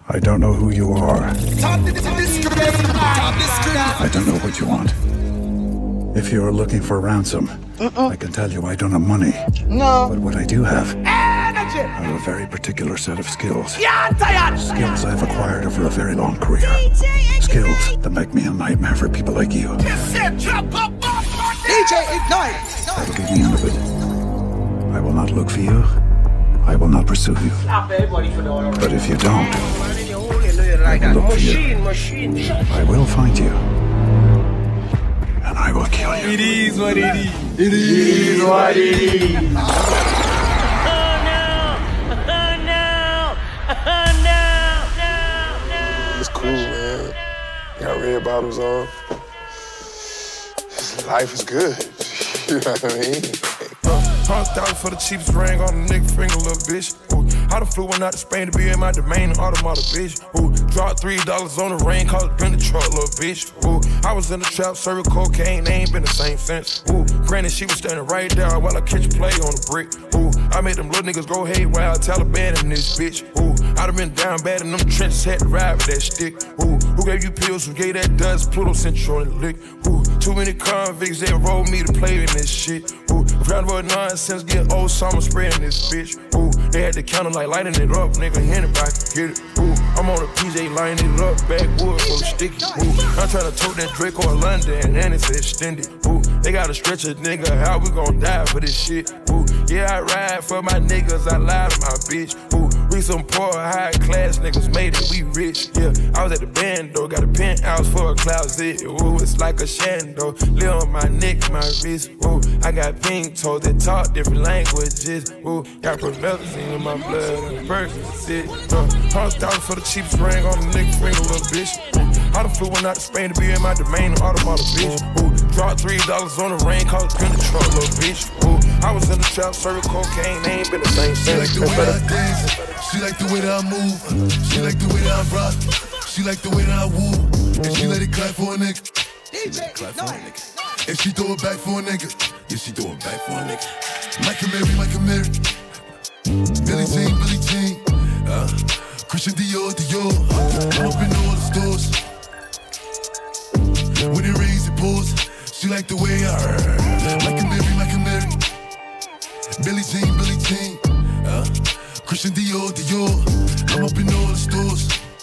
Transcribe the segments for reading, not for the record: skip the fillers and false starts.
I don't know who you are. I don't know what you want. If you're looking for ransom, I can tell you I don't have money. No. But what I do have, I have a very particular set of skills. Skills I've acquired over a very long career. Skills that make me a nightmare for people like you. DJ Ignite! That'll get me out of it. I will not look for you. I will not pursue you. But if you don't, I will look for you. I will find you. And I will kill you. It is what it is. It is what it is. Oh no! Oh no! Oh no! It's cool, man. Got red bottoms on. Life is good. You know what I mean? $100,000 for the cheapest ring on a nigga finger, little bitch. Ooh, I done flew one out to Spain to be in my domain, automata, bitch. Ooh, dropped $3 on the ring, called it been the truck, little bitch. Ooh, I was in the trap, serving cocaine, they ain't been the same since. Ooh, granted, she was standing right there while I catch a play on the brick. Ooh, I made them little niggas go haywire, Taliban in this bitch. Ooh, I done been down bad in them trenches, had to ride with that stick. Ooh, who gave you pills, who gave that dust, Pluto sent you on the lick. Ooh, too many convicts, they rolled me to play in this shit. Ooh, round about nonsense, get old summer spraying this bitch. Ooh, they had the counter like lighting it up, nigga, anybody can get it. Ooh, I'm on a PJ lining it up, backwood full of sticky. Ooh, I'm tryna tote that Drake or London, and it's extended. Ooh, they gotta stretch a nigga, how we gon' die for this shit? Ooh, yeah, I ride for my niggas, I lie to my bitch. Ooh, we some poor, high class niggas made it, we rich. Yeah, I was at the band though, got a penthouse for a closet. Ooh, it's like a shando, live on my neck, my wrist. Ooh, I got pink toes that talk different languages. Ooh, got promethazine in my blood and Percocet. $100,000 for the cheapest ring on a nigga finger, little bitch. I done flew one out to Spain to be in my domain, automata, bitch. Ooh, dropped $3 on the ring, called it been the truck, little bitch. Ooh, I was in the trap, serving cocaine, they ain't been the same since. She like the way I dance, she like the way that I move, she like the way that I rock, she like the way that I woo, and she let it clap for a nigga. DJ Ignite! And she throw it back for a nigga. Yeah, she throw it back for a nigga. Michael Mary. Billie Jean. Christian Dior. I'm up in all the stores. When it rains, it pours. She like the way I heard. Michael Mary. Billie Jean. Christian Dior. I'm up in all the stores.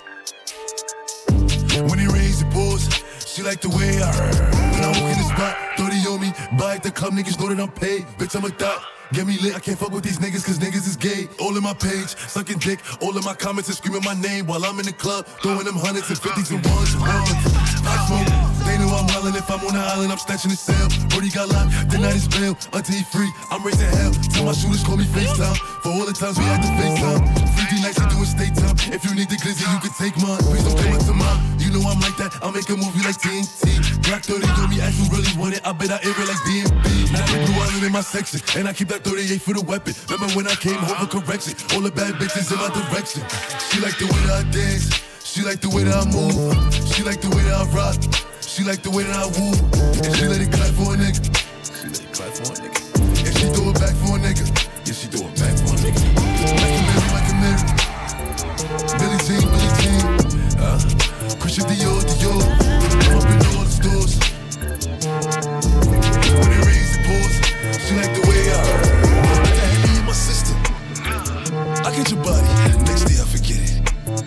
When it rains, it pours. She like the way I heard. When I walk in the spot, 30 on me. Buy at the club, niggas know that I'm paid. Bitch, I'm a thot. Get me lit, I can't fuck with these niggas cause niggas is gay. All in my page, sucking dick. All in my comments and screaming my name while I'm in the club. Throwing them hundreds and fifties and ones. I smoke, they know I'm wildin'. If I'm on the island, I'm snatching the cell. Brody got locked, the night is bail. Until he free, I'm raising hell. Tell my shooters call me FaceTime. For all the times we had to FaceTime. 3D nights, we doing state time. If you need the glizzy, you can take mine. Please don't come up to mine. You know I'm like that, I'll make a movie like TNT. Black 30 on me, as you really want it. I bet I air it like DMB. Now the blue island in my section, and I keep that 38 for the weapon. Remember when I came home for correction? All the bad bitches in my direction. She like the way that I dance. She like the way that I move. She like the way that I rock. She like the way that I woo. And she let it clap for a nigga. And she throw it back for a nigga. Yeah, she throw it back for a nigga. Michael Mary. Billie Jean. Christian Dior. I'm up in all the stores. When it rains, it pours. She like the way I heard. Me and my sister. I get your body. Next day I forget it.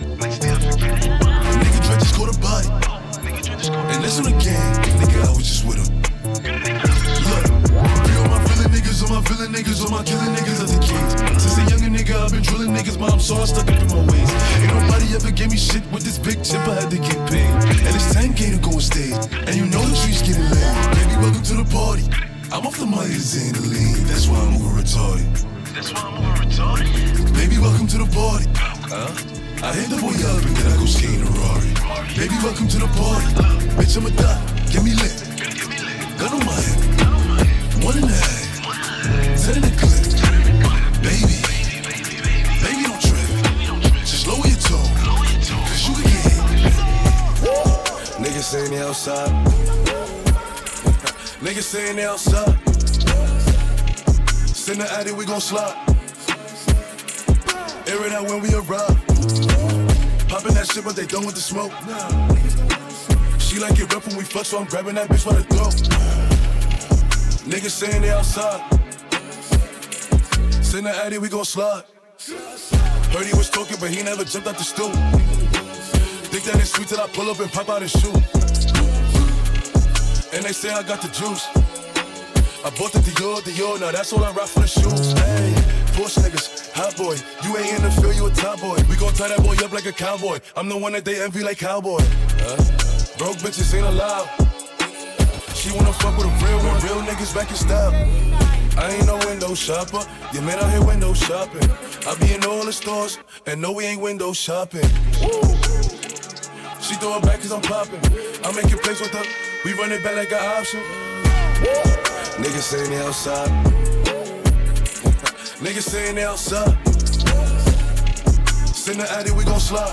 Nigga Dre just caught a body. And that's on the gang. Nigga, I was just with him. Look, be on my villain niggas, on my killing niggas as a kid. Since a younger nigga, I've been drilling niggas, but I'm so stuck up in my ways. Ain't nobody ever gave me shit with this big chip, I had to get paid. And it's 10K to go on stage. And you know the streets getting laid. Baby, welcome to the party. I'm off the money to Xandaline. That's why I'm over retarded. Baby, welcome to the party. I hit the boy up and then I go ski in a Rari. Baby, welcome to the party. Bitch, I'm a thot. Get me lit. Gun on my head. 1.5. 10 in the clip. Baby, don't trip. Just lower your tone. Cause you can get hit. Niggas saying they outside. Niggas saying they outside. Send the addy, we gon' slide. Air it out when we arrive. Poppin' that shit, but they done with the smoke. She like it rough when we fuck, so I'm grabbing that bitch by the throat. Niggas saying they outside. Send the addy, we gon' slide. Heard he was talking, but he never jumped out the stool. Think that it's sweet till I pull up and pop out his shoe. And they say I got the juice. I bought the Dior, now that's all I rock for the shoes. Hey, push niggas, hot boy. You ain't in the field, you a top boy. We gon' tie that boy up like a cowboy. I'm the one that they envy like cowboy. Broke bitches ain't allowed. She wanna fuck with a real one. Real niggas back in style. I ain't no window shopper. Your man out here window shopping. I be in all the stores, and no, we ain't window shopping. Woo. She throw it back cause I'm popping. I make it plays with her. We run it back like an option. Niggas saying they outside. Niggas saying they outside. Send the addy, we gon' slide.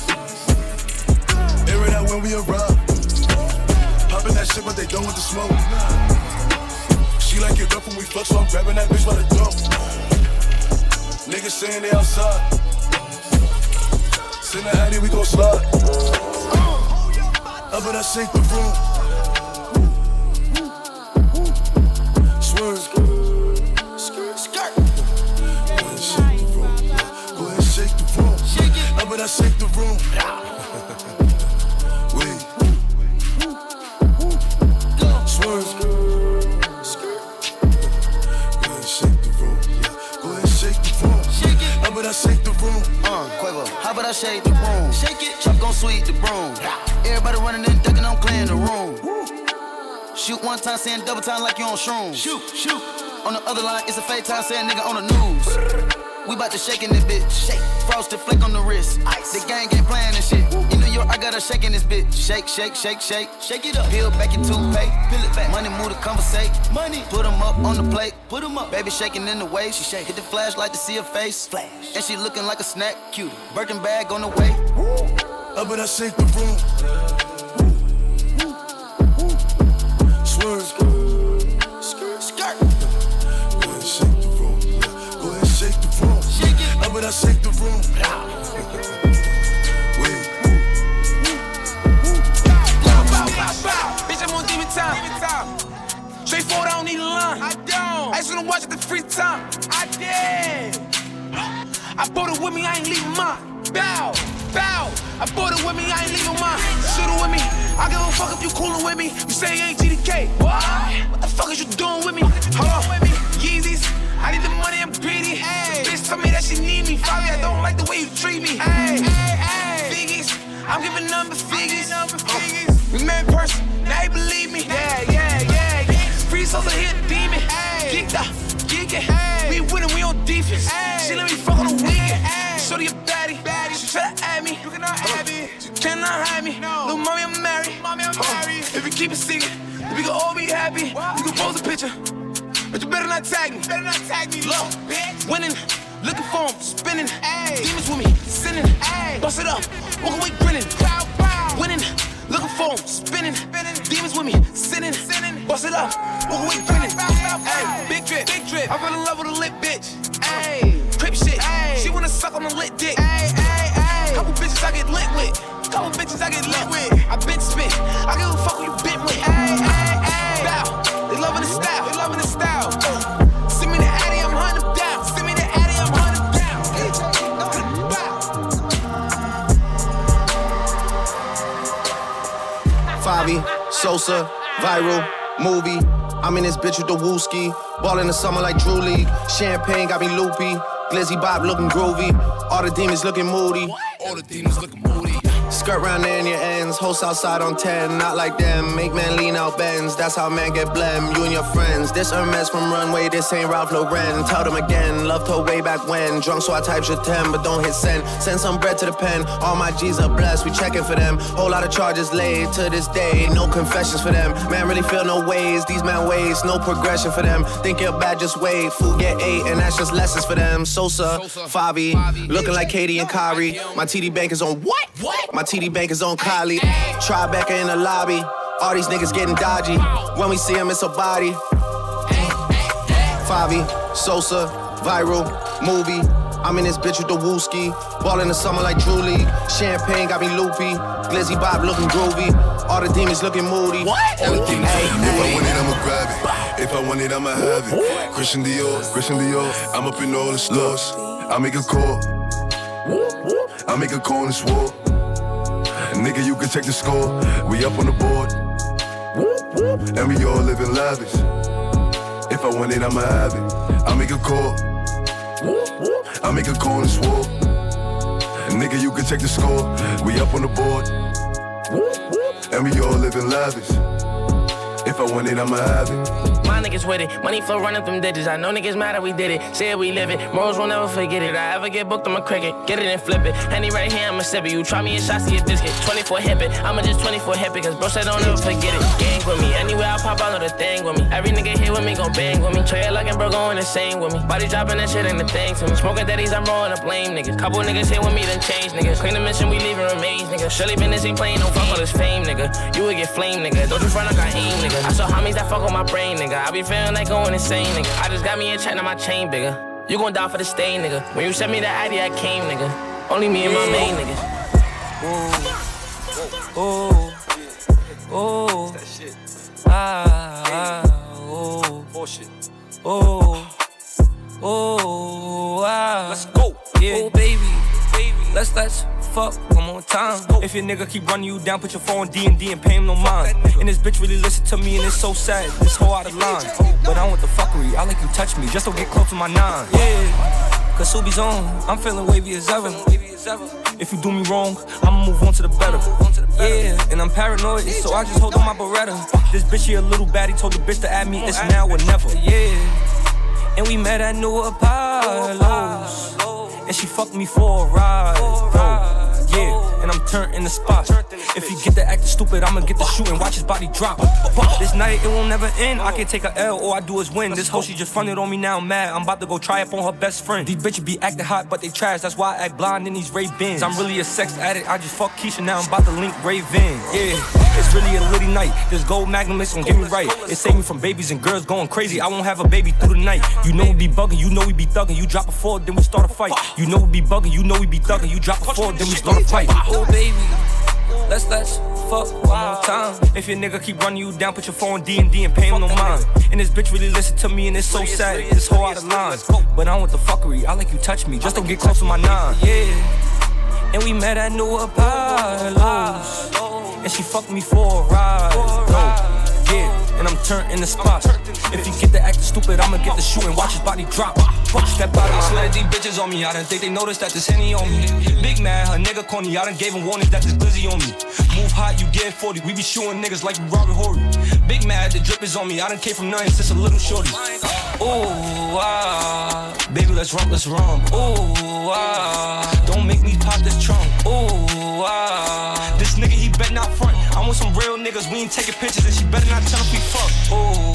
Air it out when we arrive. Poppin' that shit, but they done with the smoke. She like it rough when we fuck, so I'm grabbing that bitch by the throat. Niggas saying they outside. Send the addy, we gon' slide. I bet I shake the room. Swerve. Skirt. Go ahead, shake the room. Go ahead, shake the room. I bet I shake the room. Wait. Swerve. Go ahead, shake the room. Go ahead, shake the room. I bet I shake the room. Quavo, how about I shake the room? Shake it, Chuck gon' sweep the broom. Everybody running in, thinking I'm clearing the room. Shoot one time, saying double time like you on shrooms. Shoot. On the other line, it's a fake time, saying nigga on the news. We bout to shake in this bitch. Shake. Frosted flake on the wrist. Ice. The gang ain't playing this shit. In New York, I got her shaking this bitch. Shake. Shake it up. Peel back your toothpaste. Peel it back. Money move to conversate. Money. Put them up on the plate. Put them up. Baby shaking in the way. She shake. Hit the flashlight to see her face. Flash. And she looking like a snack. Cute. Birkin bag on the way. I bet I shake the room. Swerve. Skirt. Go ahead, shake the room. Go ahead, shake the room. I bet I shake the room. Wait. Bow. Bitch, I'm on demon time. Straightforward, I don't need a line. I don't. I just wanna watch it the free time. I did. I brought it with me, I ain't leaving mine. Bow. I brought it with me, I ain't leaving mine. Shoot it with me. I give a fuck if you coolin' with me. You say you ain't GDK. What the fuck is you doing with me? Hold on with me. Yeezys. I need the money, I'm greedy. Hey. Bitch told me that she need me. Fabi, I don't like the way you treat me. Hey. Figgies. I'm giving number figures. We met in person. Now you believe me. Yeah. Free souls are here, demon. Geeked up. Geeking. We winning, we on defense. She let me fuck on the weekend. Shorty a baddie. She try to add me. You cannot have me. You cannot hide me. Little mommy, I'm married. If you keep it secret, if we can all be happy, you can post a picture. But you better not tag me. Look, winning, looking for him, spinning. Demons with me, sinning. Bust it up, walk away grinning. Winning, looking for him, spinning. Demons with me, sinning. Bust it up, walk away grinning. Big drip. I fell in love with a lit bitch. Crip shit. She wanna suck on the lit dick. Couple bitches I get lit with. I been spit. I give a fuck who you been with. Bow. They loving the style. Send me the addy, I'm hunting them down. Fabi, Sosa, viral, movie. I'm in this bitch with the wooski. Ball in the summer like Drew League. Champagne got me loopy. Glizzy Bob looking groovy. All the demons looking moody. Skirt round there in your ends. Host outside on 10. Not like them. Make man lean out bends. That's how man get blem. You and your friends. This Hermes from Runway. This ain't Ralph Lauren. Tell them again. Loved her way back when. Drunk so I type shit 10. But don't hit send. Send some bread to the pen. All my G's are blessed. We checking for them. Whole lot of charges laid to this day. No confessions for them. Man really feel no ways. These man ways. No progression for them. Think you're bad, just wait. Food get 8. And that's just lessons for them. Sosa, Fabi. Looking like Katie and Kyrie. My TD bank is on what? My TD bank is on Kylie. Tribeca in the lobby. All these niggas getting dodgy. When we see him, it's a body. Fabi, Sosa, viral, movie. I'm in this bitch with the wooski. Ball in the summer like Drew League. Champagne got me loopy. Glizzy Bob looking groovy. All the demons looking moody. What? Everything if I want it, I'ma grab it. If I want it, I'ma have it. Christian Dior. I'm up in all the stores. I make a call. I make a call and swore. Nigga, you can check the score. We up on the board. And we all living lavish. If I want it, I'ma have it. I make a call. I make a call and swore. Nigga, you can check the score. We up on the board. And we all living lavish. If I want it, I'ma have it. My niggas with it, money flow running them digits. I know niggas mad that we did it. Say it, we live it. Morals will never forget it. I ever get booked, I'ma cricket. Get it and flip it. Henny right here, I'ma sip it. You try me and shots, see a biscuit. 24 hip it. I'ma just 24 hip it. Cause bro said don't ever forget it. Gang with me. Anywhere I pop, I know the thing with me. Every nigga here with me gon' bang with me. Trey luck and bro going insane with me. Body dropping that shit ain't the thing to me. Smoking daddies, I'm rolling up blame niggas. Couple niggas here with me, then change niggas. Clean the mission, we leaving remains, nigga. Surely business ain't playing no fuck all this fame, nigga. You would get flame, nigga. Don't you front like I aim, nigga. I saw homies that fuck on my brain, nigga. I be feeling like going insane, nigga. I just got me a check, now my chain bigger. You gon' die for the stain, nigga. When you sent me that ID, I came, nigga. Only me and my main niggas. Oh, oh, ah, oh, oh, ah. Let's go, yeah. Oh, baby, let's fuck one more time. If your nigga keep running you down, put your phone D&D and pay him no mind. And this bitch really listen to me and it's so sad. This whole out of line. But I want the fuckery. I like you touch me just to get close to my nine. Yeah, cause Subi's on. I'm feeling wavy as ever. If you do me wrong, I'ma move on to the better. Yeah, and I'm paranoid, so I just hold on my Beretta. This bitch here a little baddie, told the bitch to add me, it's now or never. Yeah, and we met at New Apollo's, and she fucked me for a ride, bro. Yeah, and I'm turned in the spot. If he get the acting stupid, I'ma get the shooting, watch his body drop. This night, it won't never end. I can't take a L, all I do is win. This hoe, she just fronted on me, now I'm mad. I'm about to go try up on her best friend. These bitches be acting hot, but they trash. That's why I act blind in these Ray-Bans. I'm really a sex addict, I just fuck Keisha, now I'm about to link Ray-Van. Yeah, it's really a litty night. This gold Magnum is gon' get me right. It saved me from babies and girls going crazy. I won't have a baby through the night. You know we be bugging, you know we be thugging. You drop a 4, then we start a fight. You know we be bugging, you know we be thugging. You drop a 4, then we start a fight. Oh baby, let's fuck one more time. If your nigga keep running you down, put your phone D&D and pay him no mind. And this bitch really listen to me and it's so sad. This whole out of line. But I want the fuckery, I like you touch me just to get close to my nine. Yeah, and we met at New Apollo's, and she fucked me for a ride, bro. Yeah, and I'm turned in the spot. If you get the acting stupid, I'ma get the shooting, watch his body drop. Step out, I swear these bitches on me. I done think they noticed that this Henny on me. Big man, her nigga corny. I done gave him warnings that this glizzy on me. Move hot, you get 40. We be shooting niggas like we Robert Horry. Big man, the drip is on me. I done came from nothing since a little shorty. Ooh, ah, baby, let's run. Ooh, ah, don't make me pop this trunk. Ooh, ah, this nigga, he better not front. I want some real niggas, we ain't taking pictures, and she better not tell if we fuck. Ooh,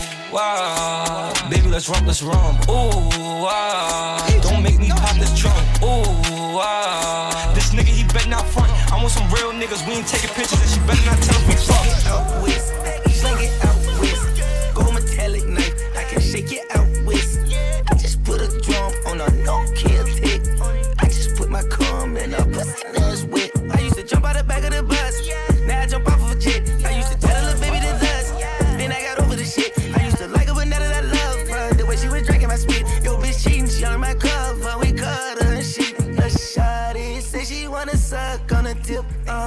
ah, baby, let's run. Ooh, ah, don't make me pop this trunk. Ooh, ah, this nigga, he better not front. I want some real niggas, we ain't taking pictures, and she better not tell if we fuck. Out west, sling it out west. Go metallic knife, I can shake it out west. I just put a drum on a no-kill tick. I just put my cum in a pussy ass wet. I used to jump out the back of the bus, now I jump off of a jet. I used to tell a little baby to dust, then I got over the shit. I used to like her, but now that I love her, the way she was drinking my spit. Yo, bitch cheating, she on my cover, we cut her and shit. A shawty say she wanna suck on the tip,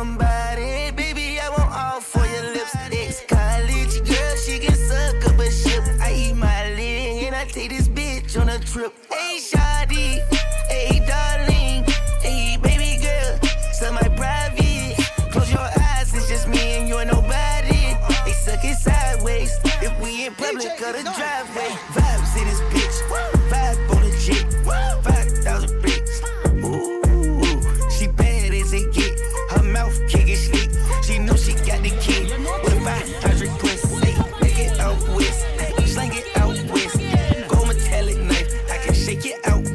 body. Baby, I want all for your lips. Ex-college girl, she can suck up a ship. I eat my leg and I take this bitch on a trip. Hey, shawty, hey, darling, hey, baby girl, suck my private. Close your eyes, it's just me and you're nobody. They suck it sideways if we in public or the driveway. Vibes in this bitch, vibe on the jet, 5,000 bricks. Ooh, she bad as it get. Her mouth can't get sleep. She know she got the key. With a 500 pussy, make it out west, sling it out west. Go metallic knife, I can shake it out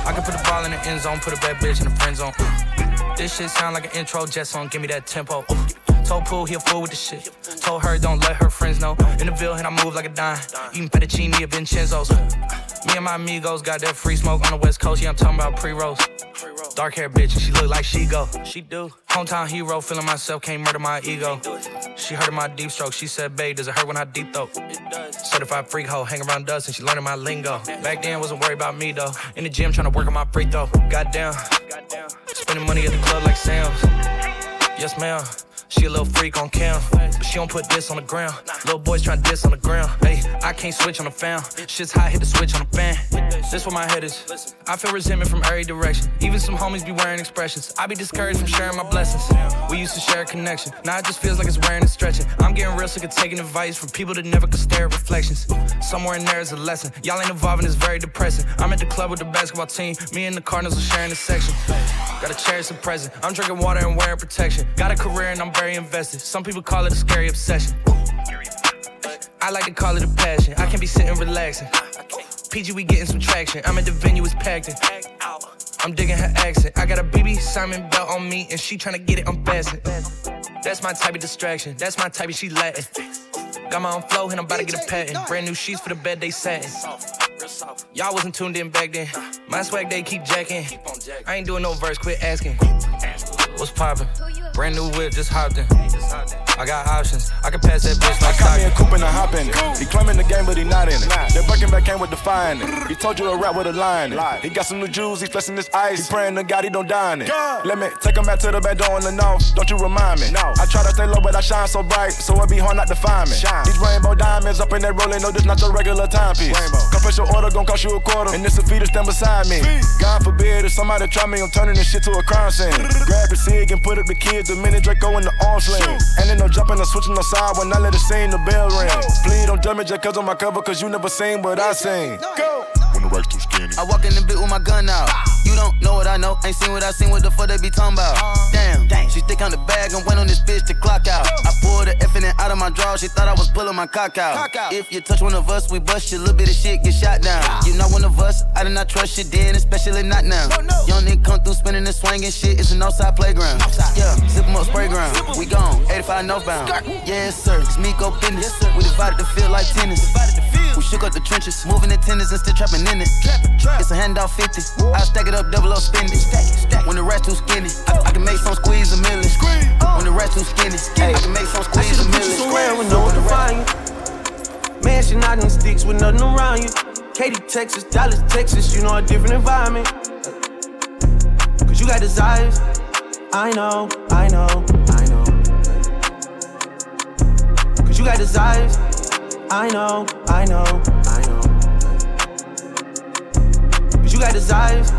I can put the ball in the end zone, put a bad bitch in the friend zone. This shit sound like an intro jet song, give me that tempo. Told Pooh he a fool with the shit. Told her don't let her friends know. In the Ville and I move like a dime. Eating fettuccine at Vincenzo's. Me and my amigos got that free smoke on the West Coast. Yeah, I'm talking about pre-rolls. Dark hair bitch, and she look like she go. She do. Hometown hero, feeling myself, can't murder my ego. She heard of my deep stroke. She said, babe, does it hurt when I deep throat? Certified freak hoe, hang around us and she learning my lingo. Back then, wasn't worried about me though. In the gym, trying to work on my free throw. Goddamn. Spending money at the club like Sam's. Yes, ma'am. She a little freak on cam, but she don't put this on the ground. Little boys tryna diss on the ground. Hey, I can't switch on the fan. Shit's hot, hit the switch on the fan. This where my head is. I feel resentment from every direction. Even some homies be wearing expressions. I be discouraged from sharing my blessings. We used to share a connection. Now it just feels like it's wearing and stretching. I'm getting real sick of taking advice from people that never could stare at reflections. Somewhere in there is a lesson. Y'all ain't evolving, it's very depressing. I'm at the club with the basketball team. Me and the Cardinals are sharing the section. Gotta cherish the present. I'm drinking water and wearing protection. Got a career and I'm very invested. Some people call it a scary obsession. I like to call it a passion. I can't be sitting relaxing. PG, we getting some traction. I'm at the venue, it's packed in. I'm digging her accent. I got a BB Simon belt on me and she tryna get it unfastened. That's my type of distraction. That's my type of she Latin. Got my own flow and I'm about to get a patent. Brand new sheets for the bed they satin. Y'all wasn't tuned in back then. My swag they keep jacking. I ain't doing no verse, quit asking. What's poppin'? Brand new whip, just hopped in. I got options, I can pass that bitch like I caught me a coupe and a hop in it. He claiming the game, but he not in it. That Birkin back came with defying it. He told you to rap with a line in it. He got some new jewels, he flexing his ice. He praying to God he don't die in it. Let me take him back to the back door in the north. Don't you remind me? I try to stay low, but I shine so bright, so it be hard not to find me. These rainbow diamonds up in that rolling, no, this not your regular timepiece. Compress order gon' cost you a quarter, and this a fee to stand beside me. God forbid if somebody try me, I'm turning this shit to a crime scene. Grab the cig and put up the kids, the minute Draco in the arm sling. And then no jumping or switching no side when I let it sing, the bell ring. Please don't judge me just cause on my cover, cause you never seen what I sing. Go! When the rack's too skinny. I walk in the bit with my gun out. You don't know what I know, ain't seen what I seen, what the fuck they be talking about. Damn, she stick on the bag and went on this bitch to clock out. I pulled the effing out of my drawers, she thought I was pulling my cock out. If you touch one of us, we bust you, little bit of shit get shot down. You not one of us, I did not trust you then, especially not now. Young nigga come through spinning and swinging shit, it's an outside playground. Yeah, zip 'em up, spray ground, we gone, 85 northbound. Yes sir, it's me go business, we divided the field like tennis. We shook up the trenches, moving the tennis and still trapping in it. It's a handout 50, I stack it up, double up, spend it. When the rest too skinny, I can make some squeeze a million. When the rest too skinny, I can make some squeeze a million. Somewhere with no one to find you. Mansion out in sticks with nothing around you. Katy, Texas, Dallas, Texas, you know a different environment. Cause you got desires, I know. Cause you got desires, I know. Cause you got desires.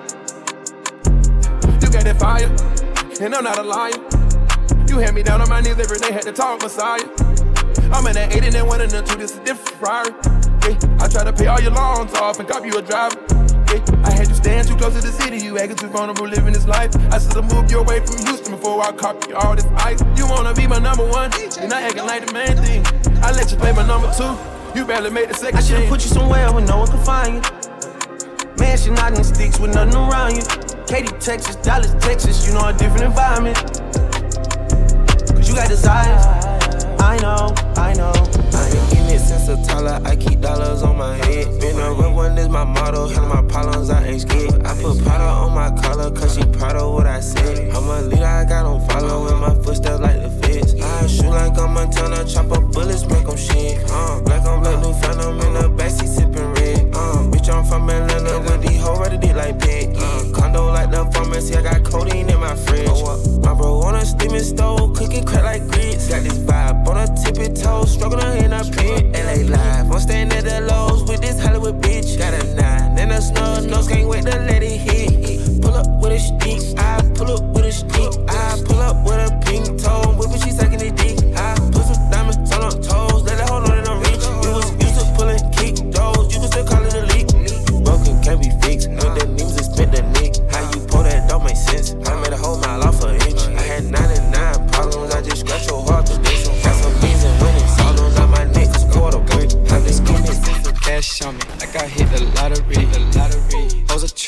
You got that fire, and I'm not a liar. You had me down on my knees every day, had to talk Messiah. I'm in that 8 and that 1 and that 2, this is different Ferrari. Yeah, I try to pay all your loans off and cop you a driver. Yeah, I had you stand too close to the city, you acting too vulnerable living this life. I should've moved you away from Houston before I cop you all this ice. You wanna be my number one, you're not acting like the main thing. I let you play my number 2, you barely made the second. I should've put you somewhere where no one could find you. Mansion out in sticks with nothing around you. Katy, Texas, Dallas, Texas, you know a different environment. Cause you got desires, I know. In it since a toddler, I keep dollars on my head. Been a real one is my motto, handle my problems, I ain't scared. I put powder on my collar, cause she proud of what I said. I'm a leader, I got on following my footsteps like the feds. I shoot like I'm Montana, chop up bullets, make them shit. Black on black, new phantom in the backseat sipping red. Bitch, I'm from Atlanta with these hoes ready to like pet. Condo like the pharmacy, I got codeine in my fridge. My bro on a steaming stove, cooking crack like grits. Got this vibe on a tippy toe, struggling in a pit. LA live, I'm staying at the Lowe's with this Hollywood bitch. Got a 9 and a snub nose, can't wait to let it hit. Pull up with a stick, I pull up with a stick. I pull up with a pink toe, whipping, she sucking the dick. I put some diamonds on her toes, let it hold on and I'm rich. You was used to pulling kick doors, you can still call it a leak. Broken can't be fixed, with the names and spent the nick. How you pull that don't make sense, I made a whole mile off an inch. I had 99 problems, I just scratched your heart to this. Got some beans and winnings, all on my neck, quarter brick. I've been skinny since the cash on me, like I hit the lottery. Hoes a trick.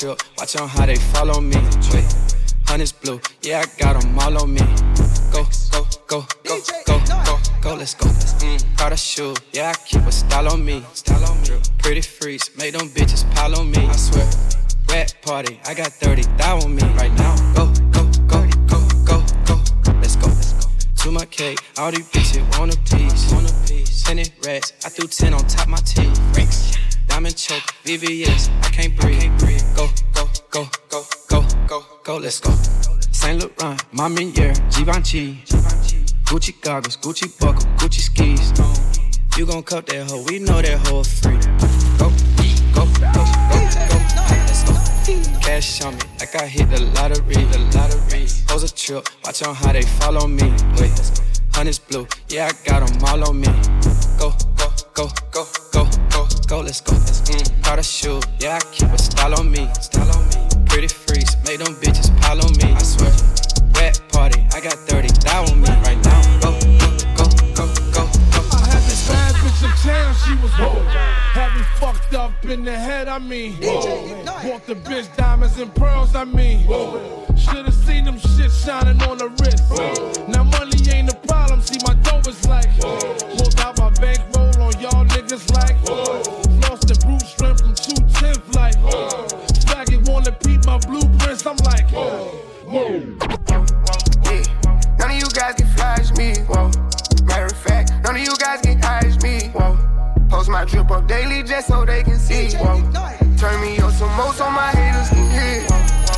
trip, watch on how they follow me. Wait, honey's blue, yeah, I got them all on me. Go, go, go, go, go, go, go, let's go. Got a shoe, yeah, I keep a style on me. Pretty freaks, make them bitches pile on me. I swear, red party, I got 30,000 on me right now. Go, go, go, go, go, go, let's go. To my cake, all these bitches want a piece. 10 rats, I threw 10 on top my teeth. Diamond choke, VVS, I can't breathe. Go, go, go, go, go, go, go, let's go. Saint Laurent, Mamiere, Givenchy. Gucci goggles, Gucci buckle, Gucci skis. You gon' cut that hoe, we know that hoe free. Go, go, go, go, go, let's go. Cash on me, like I hit the lottery. Pose a trip, watch on how they follow me. Wait, honey's blue, yeah, I got them all on me. Go, go, go, go, go, go, go, let's go. Got a shoe, yeah, I keep a style on me. Pretty freaks, make them bitches pile on me. I swear, red party, I got 30,000 on me right now. Go, go, go, go, go, go. I had this bad bitch in town, she was whoa. Had me fucked up in the head, I mean. Bought the bitch diamonds and pearls, I mean. Should've seen them shit shining on the wrist. Now money ain't a problem, see my dough is like. Pulled out my bankroll on y'all niggas like. Lost the brute strength from 210 like. Faggot wanna peep my blueprints, I'm like. Yeah. None of you guys can flash me. Whoa. Matter of fact, none of you guys can hide me. Whoa. Post my drip up daily just so they can see. Whoa. Turn me up some more so my haters can hear.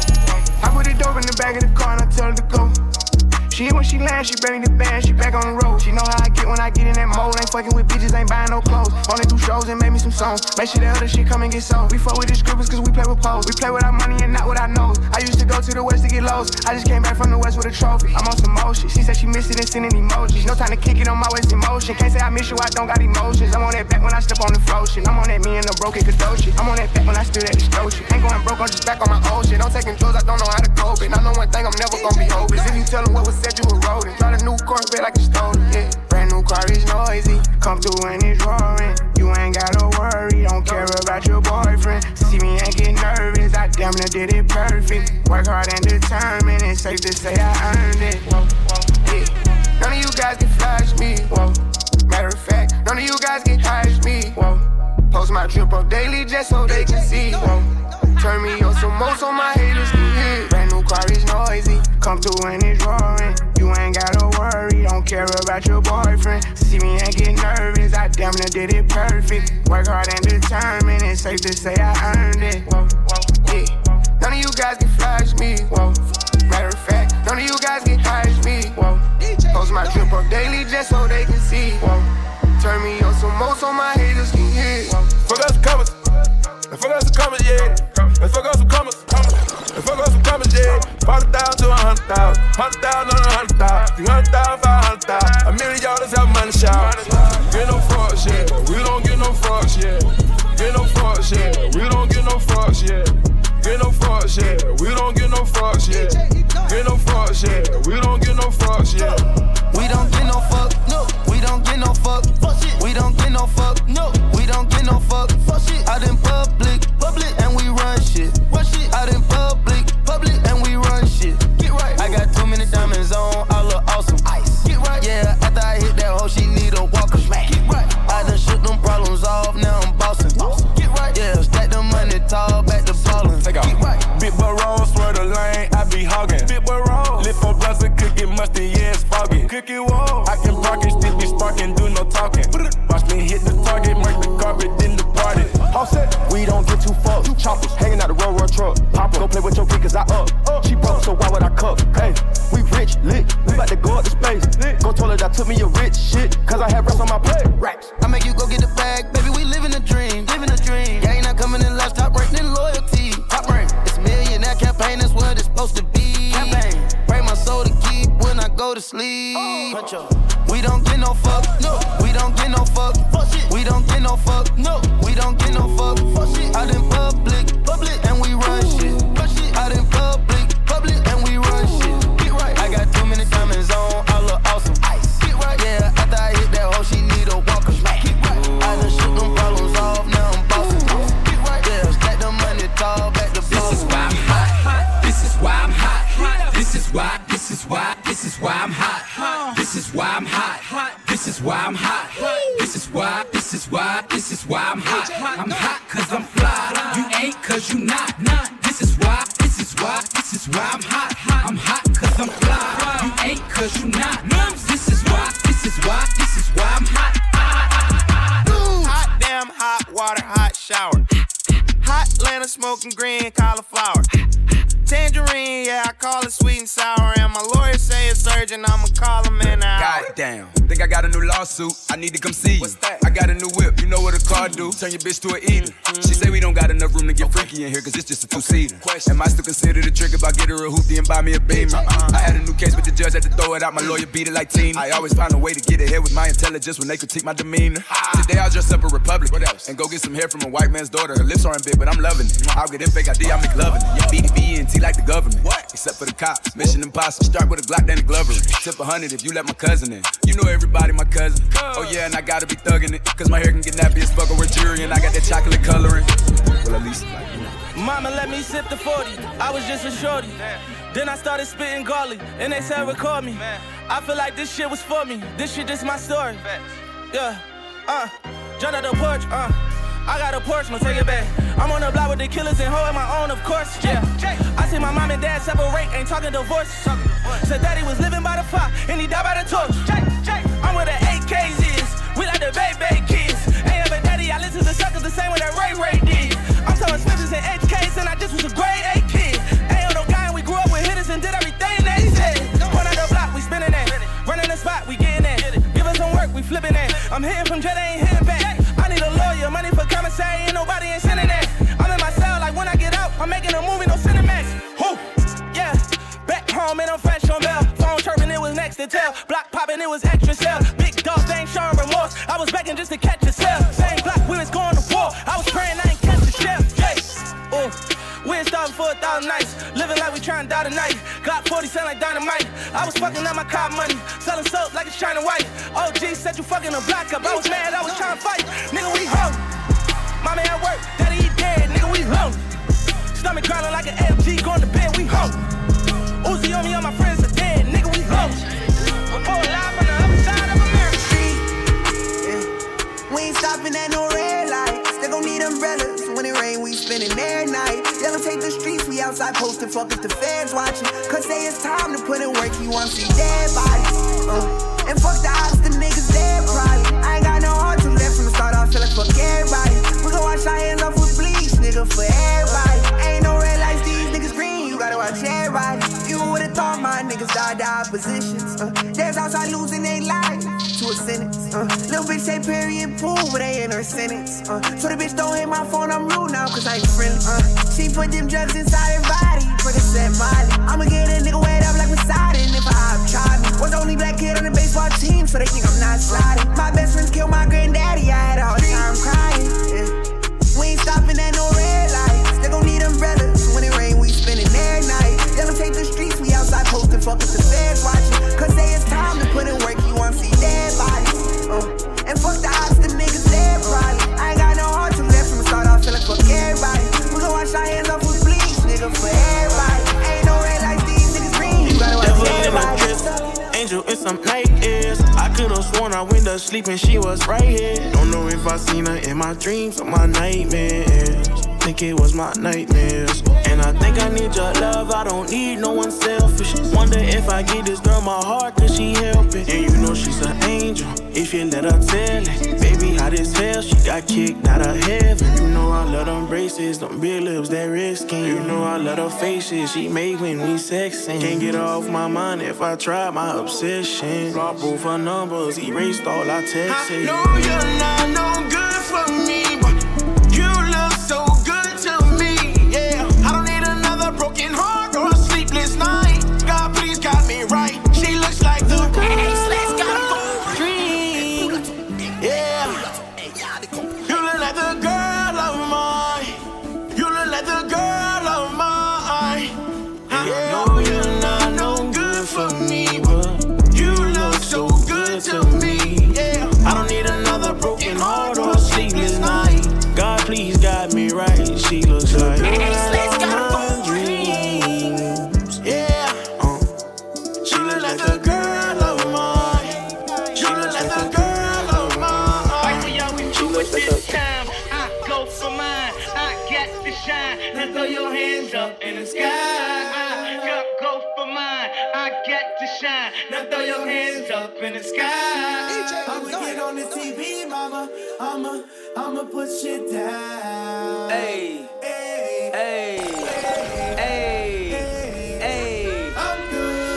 I put it dope in the back of the car and I tell her to go. She hit when she lands, she bring the band, she back on the road. She know how I get when I get in that mode. Ain't fucking with bitches, ain't buying no clothes. Only do shows and make me some songs. Make sure the other shit come and get sold. We fuck with the scribbles cause we play with pose. We play with our money and not with our nose. I used to go to the west to get lows. I just came back from the west with a trophy. I'm on some motion. She said she missed it and sending emojis. No time to kick it on my waist in motion. Can't say I miss you, I don't got emotions. I'm on that back when I step on the flow shit. I'm on that me and the broken Kadoshi. I'm on that back when I stood at the stove shit. Ain't going broke, I'm just back on my old shit. I'm taking drugs, I don't know how to cope it. I know one thing, I'm never gonna be hopeless. If you tell them what was said, you were rolling. A new Corvette like it's stolen, yeah. Brand new car is noisy, come through and it's roaring. You ain't gotta worry, don't care about your boyfriend. See me and get nervous, I damn near did it perfect. Work hard and determined, it's safe to say I earned it. Whoa, whoa, yeah. None of you guys can flash me, whoa. Matter of fact, none of you guys can hide me, whoa. Post my drip up daily just so they can see, whoa. Turn me up some more so my haters can hear. Brand new car is noisy, come through and it's roaring. You ain't gotta worry, don't care about your boyfriend. See me and get nervous, I damn near did it perfect. Work hard and determined, it's safe to say I earned it. Whoa, whoa, yeah. None of you guys can flash me, whoa. Matter of fact, none of you guys can hide me, whoa. Post my drip up daily just so they can see, whoa. Turn me up some more so my haters can hear. Fuck out some comments, and fuck out some comments, yeah. And fuck out some comments, and fuck out some comments, yeah. 40,000 to 100,000, 100,000 on 100,000, 300,000, 500,000. $1 million have money shout. Get no fuck shit, we don't get no fuck shit. Get no fuck shit, we don't get no fuck shit. Get no fuck shit, we don't get no fuck shit. Get no fuck shit, we don't get no fuck shit. We don't get no fuck, no. We don't get no fuck, shit. We don't get no fuck, no. We don't get no fuck, shit. Out in public, and we run shit. Out in public, and we run shit. Get right. I got too many diamonds on, I look awesome. Ice. Get right. Yeah, after I hit that hoe, she need a walker. Get right. I done shook them problems off, now I'm bossing. Get right. Yeah, stack the money tall, back to ballin'. Take off. Get right. Big boy roll, swear the lane, I be hogging. Big boy roll. Lift for blunts and cookie musty, yeah, it's foggy. Cookie wall. I can park and still be sparking, do no talking. Watch me hit the target, mark the carpet, then the party. All set, we don't get too fucked. Choppers hanging out the road truck. Papa, go play with your kid cause I up. She broke, so why would I cup? Hey, we rich, lit, we about to go up to space. Go told her that took me a rich shit, cause I have rest on my plate. Raps. I make you go get the bag, baby, we living a dream. Living a dream. Yeah, ain't not coming in last, top rank, then loyalty. Top rank. It's millionaire campaign, that's what it's supposed to be. Campaign. Pray my soul to keep when I go to sleep. We don't get no fuck, no. We don't get no fuck, shit. We don't get no fuck, no. We don't get no fuck, shit. Out in public, and we run shit. Out in public, and we run shit. Get right. I got too many diamonds on, I look awesome. Ice. Get right. Yeah, after I hit that hoe, she need a walker. Get right. I done shook them problems off, now I'm bossing. Get right. Yeah, stack the money tall, back to boss. why, this is why, this is why I'm hot. This is why I'm hot. This is why I'm hot. This is why, this is why, this is why I'm hot. I'm hot cause I'm fly. You ain't cause you not. This is why, this is why, this is why I'm hot. I'm hot cause I'm fly. You ain't cause you not. This is why, this is why, this is why I'm hot. Hot damn, hot water, hot shower. Hot Atlanta smoking green cauliflower. Tangerine, yeah, I call it sweet and sour. And my lawyer say it's urgent, I'ma call him in an hour. Goddamn, think I got a new lawsuit, I need to come see you. What's that? I got a new whip, you know what a car do? Turn your bitch to an eater. She say we don't got enough room to get freaky in here, cause it's just a two-seater. Am I still considered a trick if I get her a hoopty and buy me a Beamer? I had a new case, but the judge had to throw it out, my lawyer beat it like Tina. I always find a way to get ahead with my intelligence when they critique my demeanor. Today I'll dress up a Republican, what else? And go get some hair from a white man's daughter. Her lips aren't big, but I'm loving it. I'll get in fake ID, I make loving it. Yeah, BDB like the government. What? Except for the cops, Mission Impossible. Start with a Glock, then a Glover. Tip 100 if you let my cousin in. You know everybody, my cousin. Oh yeah, and I gotta be thugging it, cause my hair can get nappy as fuck over jury, and I got that chocolate coloring. Well, at least like, you know. Mama let me sip the 40, I was just a shorty. Then I started spitting garlic, and they said record me. I feel like this shit was for me, this shit just my story. Yeah, jump out the porch, I got a Porsche, no take it back. I'm on the block with the killers and holding my own, of course, yeah. I see my mom and dad separate, ain't talking divorce. Said daddy was living by the fire, and he died by the torch. I'm where the AKs is, we like the baby kids. Ain't ever daddy, I listen to suckers the same way that Ray did. I'm talking Smithers and HKs, and I just was a grade A kid. Ain't on no guy, and we grew up with hitters and did everything they said. Point out the block, we spinning that. Running the spot, we getting that. Give us some work, we flipping that. I'm hitting from jet, ain't hitting back. I need a lawyer, money for commissary, ain't nobody ain't sending that. I'm in my cell, like when I get out, I'm making a movie, no Cinemax. Who? Yeah, back home and I'm fresh on bell. Phone chirping, it was next to tell. Block popping, it was extra cell. Big dog, they ain't showing remorse. I was begging just to catch a cell. Same block, we was going to war. I was praying I ain't catch the shell. Yeah, ooh. We ain't starving for 1,000 nights. Living like we trying to die tonight. Glock 40 sound like dynamite. I was fucking up my car money. Selling soap like it's China White. OG said you fucking a black up. I was mad, I was trying to fight. Nigga, we home. Mommy at work, daddy he dead. Nigga, we home. Stomach growling like an LG. Going to bed, we home. Uzi on me, all my friends are dead. Nigga, we home. We're live on the other side of America. We ain't stopping at no red light. They gon' need umbrellas. When it rain, we spending their night. They'll take the streets, we outside posted. Fuck if the fans watching. Cause say it's time to put in work. You want to see dead bodies. And fuck the odds, the niggas dead probably. I ain't got no heart to left from the start. I feel like fuck everybody. We gon' wash our hands off with bleach, nigga, for everybody. Ain't no red lights, these niggas green. You gotta watch everybody. You would've thought my niggas died to oppositions. There's outside losing their life to a sentence. Little bitch say period pool, but they in her sentence. So the bitch don't hit my phone, I'm rude now, cause I ain't friendly. She put them drugs inside her body, Percocet Molly. I'ma get a nigga wet up like Poseidon if I hop try me. Was the only black kid on the baseball team, so they think I'm not sliding. My best friends killed my granddaddy, I had a hard time crying. Yeah. We ain't stopping at no red lights. They gon' need umbrellas. When it rain, we spending their night. They'll take the streets, we outside posting. Fuck if the feds watching. Cause say it's time to put in work, you wanna see dead bodies. And fuck the odds, the niggas dead probably. I ain't got no heart to left from the start, I feel like fuck everybody. We gon' wash our hands off with bleach, nigga, for everybody. Ain't no red lights, these niggas green. You gotta watch everybody. Angel in some night ears. I could've sworn I went to sleep and she was right here. Don't know if I seen her in my dreams or my nightmares. Think it was my nightmares. And I think I need your love, I don't need no one selfish. Wonder if I give this girl my heart, could she help it? And you know she's an angel, if you let her tell it. Baby, hot as hell, she got kicked out of heaven. You know I love them braces, them big lips, that red skin. You know I love her faces, she make when we sexing. Can't get her off my mind if I try my obsession. Block both her numbers, erased all our texts. I know you're not no good for me, but you look so good to me, yeah. I don't need another broken heart or a sleepless night. God, please got me right. She looks like the ageless, got a gold dream, yeah. You look like the girl of mine. You look like the girl of mine. I know you're not no good for me, but you look so good to me, yeah. I don't need another broken heart or a hands up in the sky. Cup go for mine, I get to shine. Now throw your hands up in the sky. I'ma get on the TV, mama. I'ma put shit down. Hey, hey, hey, hey, hey. I'm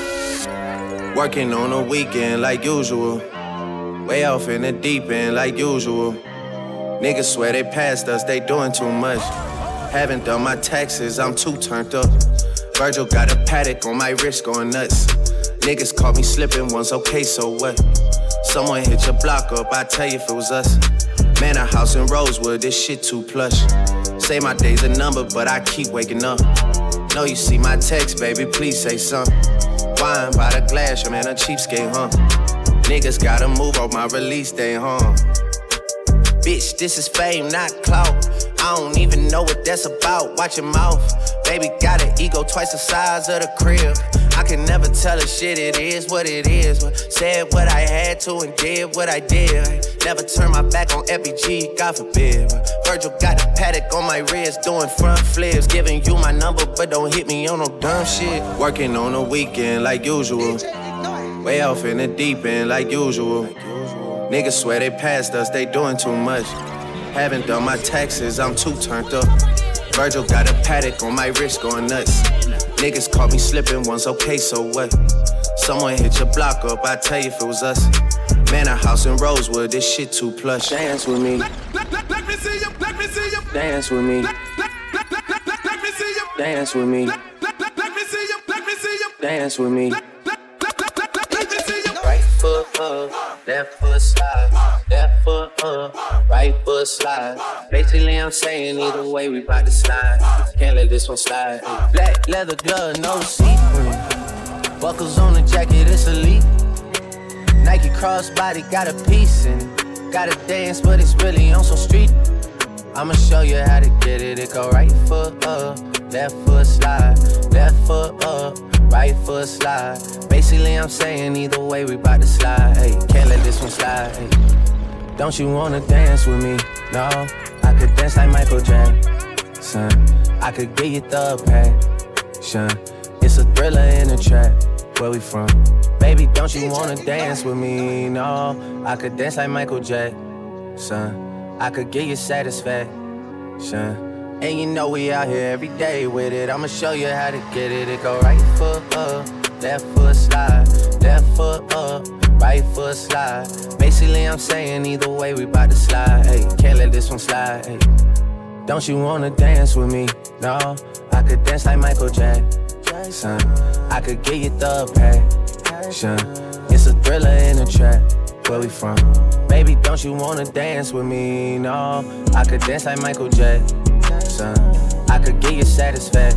good. Working on the weekend like usual. Way off in the deep end like usual. Niggas swear they passed us, they doing too much. Haven't done my taxes, I'm too turned up. Virgil got a paddock on my wrist going nuts. Niggas caught me slipping once, okay, so what? Someone hit your block up, I tell you if it was us. Man, a house in Rosewood, this shit too plush. Say my day's a number, but I keep waking up. Know you see my text, baby, please say something. Wine by the glass, your man a cheapskate, huh? Niggas gotta move on my release day, huh? Bitch, this is fame, not clout. I don't even know what that's about. Watch your mouth. Baby got an ego twice the size of the crib. I can never tell a shit, it is what it is. Said what I had to and did what I did. Never turn my back on FBG, God forbid. Virgil got a paddock on my wrist, doing front flips. Giving you my number, but don't hit me on no dumb shit. Working on the weekend like usual. Way off in the deep end like usual. Niggas swear they passed us, they doing too much. Haven't done my taxes, I'm too turned up. Virgil got a paddock on my wrist going nuts. Niggas caught me slipping once, okay, so what? Someone hit your block up, I tell you if it was us. Man, a house in Rosewood, this shit too plush. Dance with me. Let me see you, let me see you. Dance with me. Let me see you. Dance with me. Let me see you, let me see you. Dance with me. Let me see you. Right foot up, left foot slide. Left foot up, right foot slide. Basically, I'm saying either way, we bout to slide. Can't let this one slide. Black leather glove, no sequin. Buckles on the jacket, it's elite. Nike crossbody, got a piece in it. Gotta dance, but it's really on some street. I'ma show you how to get it. It go right foot up, left foot slide. Left foot up, right foot slide. Basically, I'm saying either way, we bout to slide. Hey, can't let this one slide. Hey. Don't you wanna dance with me? No, I could dance like Michael Jackson. I could get you the passion. It's a thriller in the trap. Where we from? Baby, don't you wanna dance with me? No, I could dance like Michael Jackson. I could get you satisfaction. And you know we out here every day with it. I'ma show you how to get it. It go right foot up, left foot slide. Left foot up, right foot slide. Basically, I'm saying either way, we bout to slide. Hey, can't let this one slide. Hey. Don't you wanna dance with me? No, I could dance like Michael Jackson. I could get you the passion. It's a thriller in the trap. Where we from? Baby, don't you wanna dance with me? No, I could dance like Michael Jackson. I could get you satisfaction.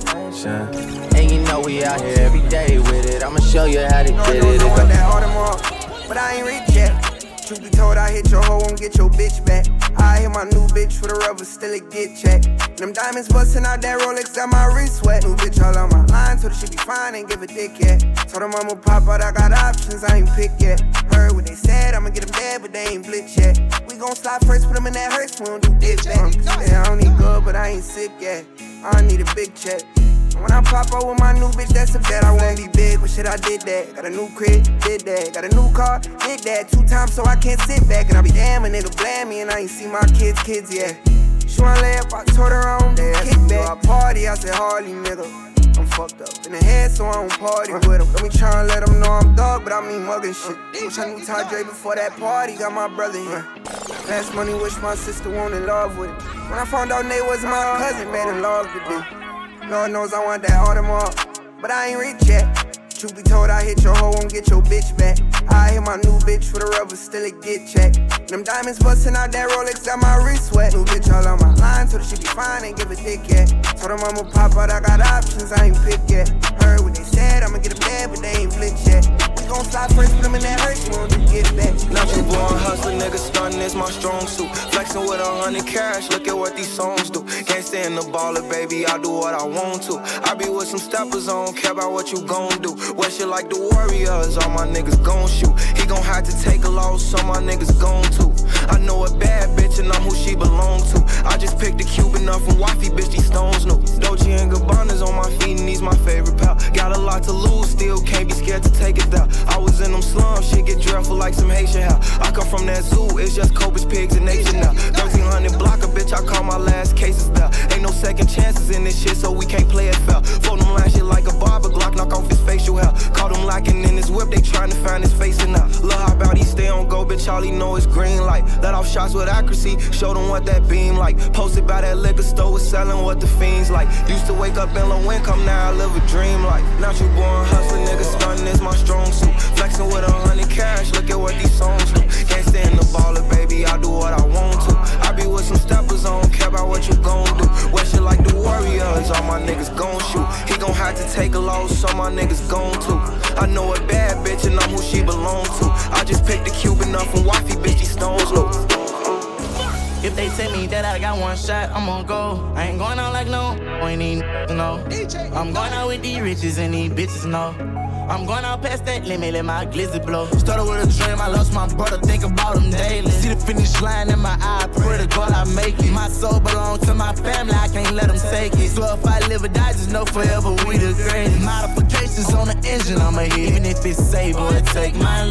And you know we out here every day with it. I'ma show you how to get it. I want that Audemars, but I ain't rich yet. Truth be told, I hit your hoe, won't get your bitch back. I hit my new bitch for the rubber, still a get checked. Them diamonds bustin' out that Rolex, got my wrist wet. New bitch all on my line, told her she be fine, ain't give a dick yet. Told her mama pop out, I got options, I ain't picked yet. Heard what they said, I'ma get them dead, but they ain't blitz yet. We gon' slide first, put them in that hearse, we don't do dick back. Yeah, I don't need good, but I ain't sick yet. I need a big check. When I pop out with my new bitch, that's a bet. I won't be big, but shit, I did that. Got a new crib, did that. Got a new car, did that. 2 times, so I can't sit back. And I be damn, a nigga blame me, and I ain't see my kids yet. She wanna lay up, I told her I don't kick back. I party, I said hardly, nigga. I'm fucked up in the head, so I don't party with him. Let me try and let him know I'm dog, but I mean muggin' shit. Wish I knew Ty Dre before that party, got my brother here. Fast money, wish my sister wanted love with it. When I found out Nate was my cousin, made in love with it. Lord knows I want that Audemars, but I ain't rich yet. Truth be told, I hit your hoe, won't get your bitch back. I hit my new bitch for the rubber, still a get checked. Them diamonds bustin' out that Rolex, got my wrist wet. New bitch all on my line, told her she be fine, ain't give a dick yet. Told her mama pop out, I got options, I ain't picked yet. Heard what they said, I'ma get them dead, but they ain't blitz yet. We gon' slide first, put them in that hearse, we won't do get back. Natural born hustler, nigga, stunning is my strong suit. Flexing with 100 cash, look at what these songs do. Can't stand the baller, baby, I do what I want to. I be with some steppers, I don't care about what you gon' do. Wear shit like the Warriors, all my niggas gon' shoot. He gon' have to take a loss, so my niggas gon' too. I know a bad bitch and I'm who she belong to. I just picked a Cuban up from Wifey, bitch, these stones new. Dolce and Gabbana. Got a lot to lose, still can't be scared to take it there. I was in them slums, shit get dreadful like some Haitian hair. I come from that zoo, it's just Cobras, pigs, and nature now. 1300 blocker, bitch, I call my last cases there. Ain't no second chances in this shit, so we can't play it fair. Float them line shit like a barber, Glock knock off his facial hair. Caught him locking in his whip, they trying to find his face in now. Look how about he stay on go, bitch, all he know is green light. Let off shots with accuracy, show them what that beam like. Posted by that liquor store, was selling what the fiends like. Used to wake up in low income, now I live a dream life. Not you born hustling, nigga, stunning is my strong suit. Flexing with 100 cash, look at what these songs do. Can't stand the baller, baby, I do what I want to. I be with some steppers, I don't care about what you gon' do. Wear shit like the Warriors, all my niggas gon' shoot. He gon' have to take a loss, so my niggas gon' too. I know a bad bitch and I'm who she belong to. I just picked the Cuban up from wifey, bitch, these stones loose. If they tell me that I got one shot, I'm gon' go. I ain't going out like no, ain't even know. I'm going out with these riches and these bitches know. I'm going out past that limit, let my glizzy blow. Started with a dream, I lost my brother, think about him daily. See the finish line in my eye, pray to God I make it. My soul belongs to my family, I can't let them take it. So if I live or die, just know forever we the greatest. Modifications on the engine, I'ma hit. Even if it's save or it take my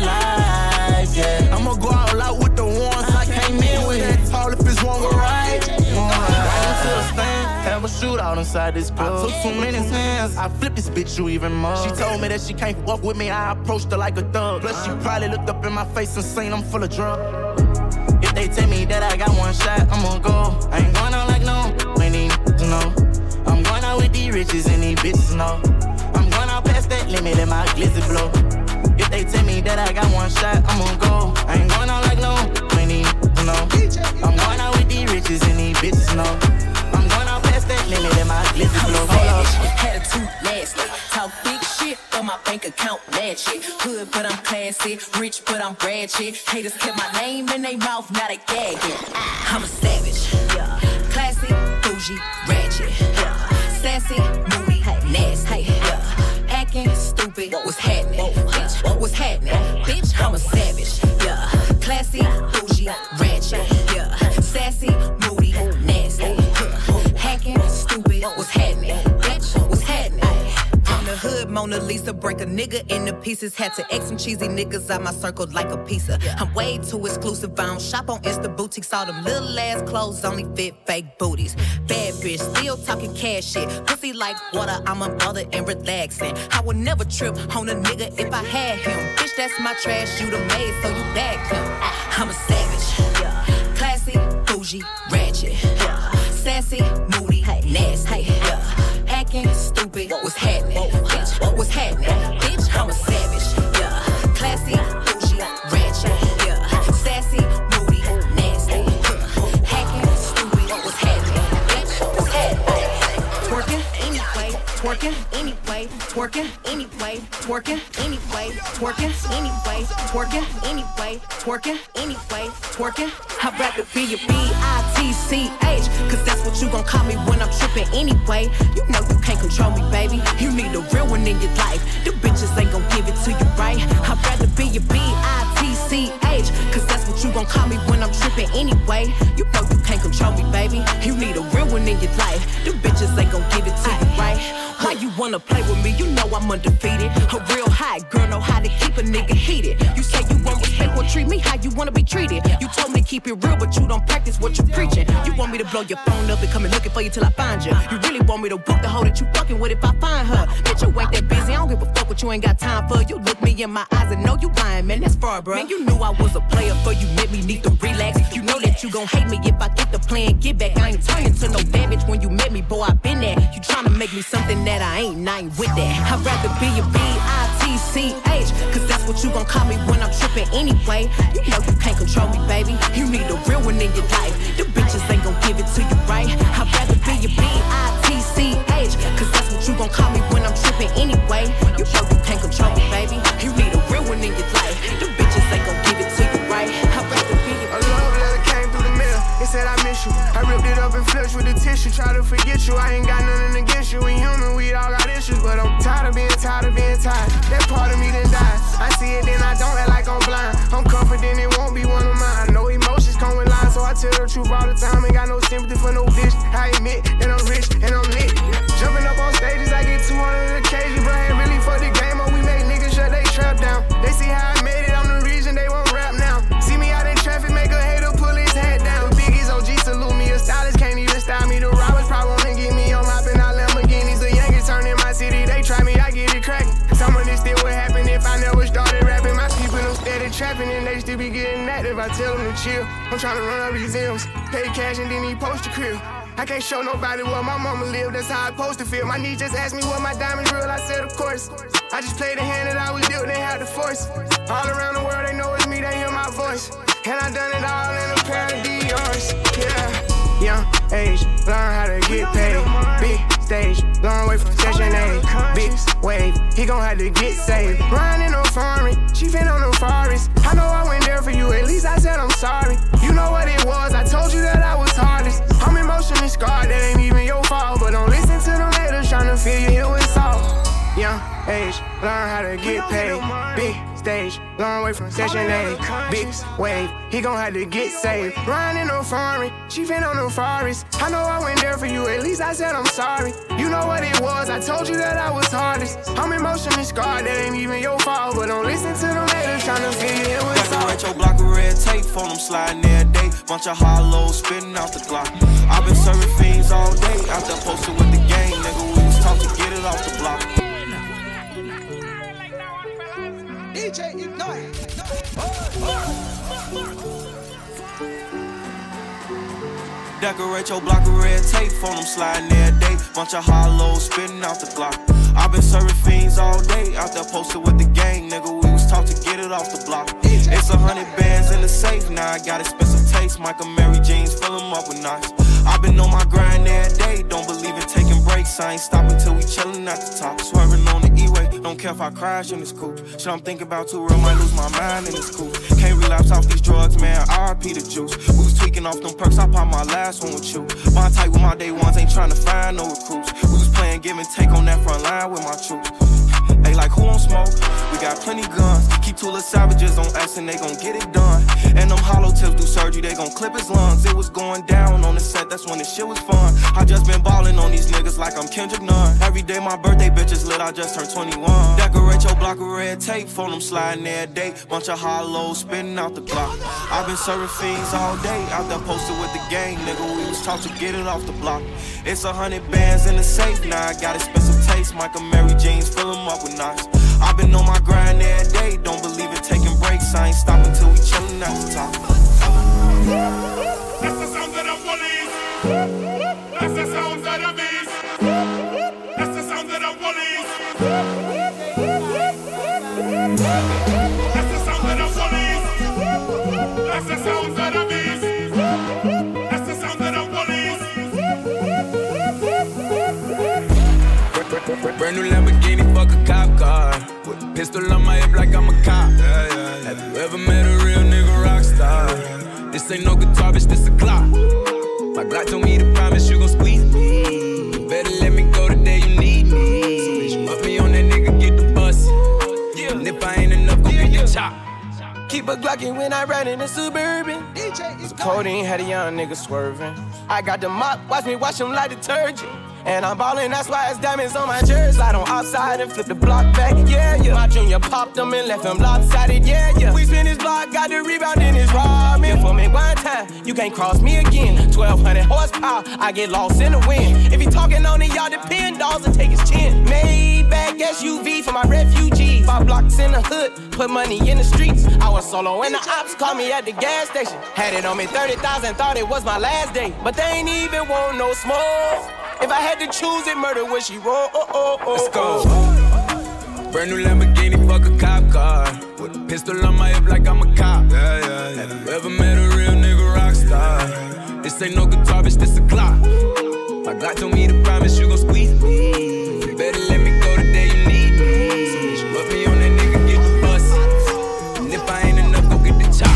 life, yeah. I'ma go all out with the ones I came in with. That tall if it's one go right. Right into the stand, have a shootout inside this club. I took too many hands, I flipped this bitch you even more. She told me that she can't walk with me, I approached her like a thug. Plus she probably looked up in my face and seen I'm full of drugs. If they tell me that I got one shot, I'm gon' go. I ain't going out like no, ain't even know. I'm going out with these riches and these bitches know. I'm going out past that limit, let my glizzy blow. If they tell me that I got one shot, I'm gon' go. I ain't going out like no, ain't even know. I'm going out with these riches and these bitches know. I'm going out past that limit, let my glizzy blow. Attitude nasty, talk big shit, but my bank account match it. Hood, but I'm classy, rich, but I'm ratchet. Haters kept my name in their mouth, now they gagging. I'm a savage, yeah. Classy, bougie, ratchet, yeah. Sassy, moody, nasty, yeah. Acting stupid, what's happening? Bitch, what's happening? Bitch, I'm a savage, yeah. Classy, bougie, ratchet, yeah. Sassy, moody, nasty, yeah. Hacking, stupid, what's happening? Bitch, what's happening? I'm the hood Mona Lisa, break a nigga into pieces. Had to X some cheesy niggas out my circle like a pizza. I'm way too exclusive, I don't shop on Insta boutiques. All them little ass clothes only fit fake booties. Bad bitch, still talking cash shit. Pussy like water, I'm a mother and relaxing. I would never trip on a nigga if I had him. Bitch, that's my trash, you the maid, so you bagged him. I'm a savage, yeah. Classy, bougie, ratchet, yeah. Sassy, moody, nasty, yeah. Acting stupid, what's happening? Bitch, what's happening? Bitch, I'm a savage, yeah. Classy, bougie, ratchet, yeah. Sassy, moody, nasty, yeah. Hacking, stupid, what's happening? Bitch, what's happening? Twerking anyway, twerking anyway, twerking anyway, twerking anyway, twerking anyway, twerking anyway, twerking anyway, twerking. I'd rather be a B-I-T-C-H, cause that's what you gon' call me when I'm trippin' anyway. You know you can't control me, baby. You need a real one in your life. The bitches ain't gon' give it to you right. I'd rather be a B-I-T-C-H, cause that's what you gon' call me when I'm trippin' anyway. You know you can't control me, baby. You need a real one in your life. The bitches ain't gon' give it to you right. Why you wanna play with me? You know I'm undefeated. A real hot girl know how to keep a nigga heated. You say you won't respect or treat me how you wanna be treated. You told me to keep it real, but you don't practice what you preaching. You want me to blow your phone up and come and looking for you till I find you. You really want me to book the hoe that you fucking with if I find her. Bitch, you ain't that busy, I don't give a fuck what you ain't got time for. You look me in my eyes and know you lying, man, that's far, bro. Man, you knew I was a player, for you met me, need to relax. You know that you gon' hate me if I get the plan, get back. I ain't turning to no damage when you met me, boy, I been there. You tryna make me something that I ain't with that. I'd rather be a B-I-T-C-H, cause that's what you gon' call me when I'm trippin' anyway. You know you can't control me, baby. You need a real one in your life. The bitches ain't gon' give it to you right. I'd rather be a B-I-T-C-H, cause that's what you gon' call me when I'm trippin' anyway. You know you can't control me, baby. You need a real one in your life. The bitches ain't gon' give it to you right. I'd rather be a love letter came through the mail. It said I miss you. I ripped it up and flushed with the tissue. Try to forget you. I ain't got nothing against you. We human, we all got issues, but I'm tired of being tired. That part of me done died. I see it, then I don't act like I'm blind. I'm confident it won't be one of mine. I know emotions come with lines, so I tell the truth all the time. Ain't got no sympathy for no bitch. I admit that I'm rich and I'm lit. Jumping up on stages, I get 200 occasions, but I ain't I tell him to chill. I'm trying to run up these M's. Pay cash and then he post the crib. I can't show nobody where my mama live, that's how I supposed to feel. My niece just asked me what my diamonds real, I said of course. I just played the hand that I was dealt, they had the force. All around the world they know it's me, they hear my voice. And I done it all in a pair of Dior's, yeah. Young age, learn how to get paid. Big stage, long way from session A. Big wave, he gon' have to get saved. Riding on foreign, she been on the forest. I know I went there for you, at least I said I'm sorry. You know what it was, I told you that I was hardest. I'm emotionally scarred, that ain't even your fault. But don't listen to them haters tryna feel you here with salt. Young age, learn how to get paid. Big stage, long way from session A. Big wave, he gon' have to get saved. Riding on foreign, she been on the forest. I know I went there for you, at least I said I'm sorry. You know what it was, I told you that I was hardest. I'm emotionally scarred, that ain't even your fault. But don't listen to them haters tryna feel you here with salt. Retro block of red tape, phone them sliding every day. Bunch of hollows spitting out the Glock. I've been serving fiends all day, out there posted with the gang, nigga. We was taught to get it off the block. DJ Ignite. Decorate your block of red tape, phone them sliding every day. Bunch of hollows spitting out the Glock. I've been serving fiends all day, out there posted with the gang, nigga. We was taught to get it off the block. It's 100 bands in the safe, now I got expensive taste. Michael Mary jeans, fill them up with knots. I've been on my grind every day, don't believe in taking breaks. I ain't stopping till we chillin' at the top. Swerving on the E-way, don't care if I crash in this coupe. Shit I'm thinking about too real, might lose my mind in this coupe. Can't relapse off these drugs, man, RP the juice. We was tweaking off them perks, I popped my last one with you. My type with my day ones, ain't trying to find no recruits. We was playing give and take on that front line with my troops. Hey, like who on smoke? We got plenty guns. Keep two little savages on us and they gon' get it done. And them hollow tips do surgery, they gon' clip his lungs. It was going down on the set, that's when the shit was fun. I just been ballin' on these niggas like I'm Kendrick Nunn. Every day my birthday bitches lit, I just turned 21. Decorate your block of red tape, phone them sliding every day. Bunch of hollows spitting out the block. I've been serving fiends all day, out there posted with the gang, nigga. We was taught to get it off the block. It's 100 bands in the safe, now I got expensive taste. Michael Mary jeans, fill them up with knots. I've been on my grind every day, don't believe in taking breaks. I ain't stopping till we chillin' at the top. That's the sound of the police. That's the sound of the beast. That's the sound of the police. That's the sound of the police. That's the sound of the beast. That's the sound of the police. Brand new Lamborghini, fuck a cop car. With a pistol on my hip like I'm a cop. Have you ever met a real nigga rock star? This ain't no guitar, bitch, this a clock. My Glock told me to promise you gon' squeeze me. Better let me go the day you need me. So bitch, fuck me on that nigga, get the bus. And if I ain't enough, go get your chop. Keep a Glockin' when I ride in the Suburban. Cause codeine had a young nigga swerving. I got the mop, watch me wash him like detergent. And I'm ballin', that's why it's diamonds on my jersey. Slide on outside and flip the block back, yeah, yeah. My junior popped him and left him lopsided, yeah, yeah. We spin his block, got the rebound in his robbing. For me one time, you can't cross me again. 1200 horsepower, I get lost in the wind. If he talking on it, y'all depend, dolls and take his chin. Maybach SUV for my refugees. 5 blocks in the hood, put money in the streets. I was solo and the ops called me at the gas station. Had it on me 30,000, thought it was my last day. But they ain't even want no smoke. If I had to choose it, murder would she roll? Let's go. Brand new Lamborghini, fuck a cop car. With a pistol on my hip like I'm a cop. Have you ever met a real nigga rock star? This ain't no guitar, bitch, this a clock. My Glock told me to promise you gon' squeeze me. You better let me go the day you need me. So bitch, put me on that nigga, get the bus. And if I ain't enough, go get the chop.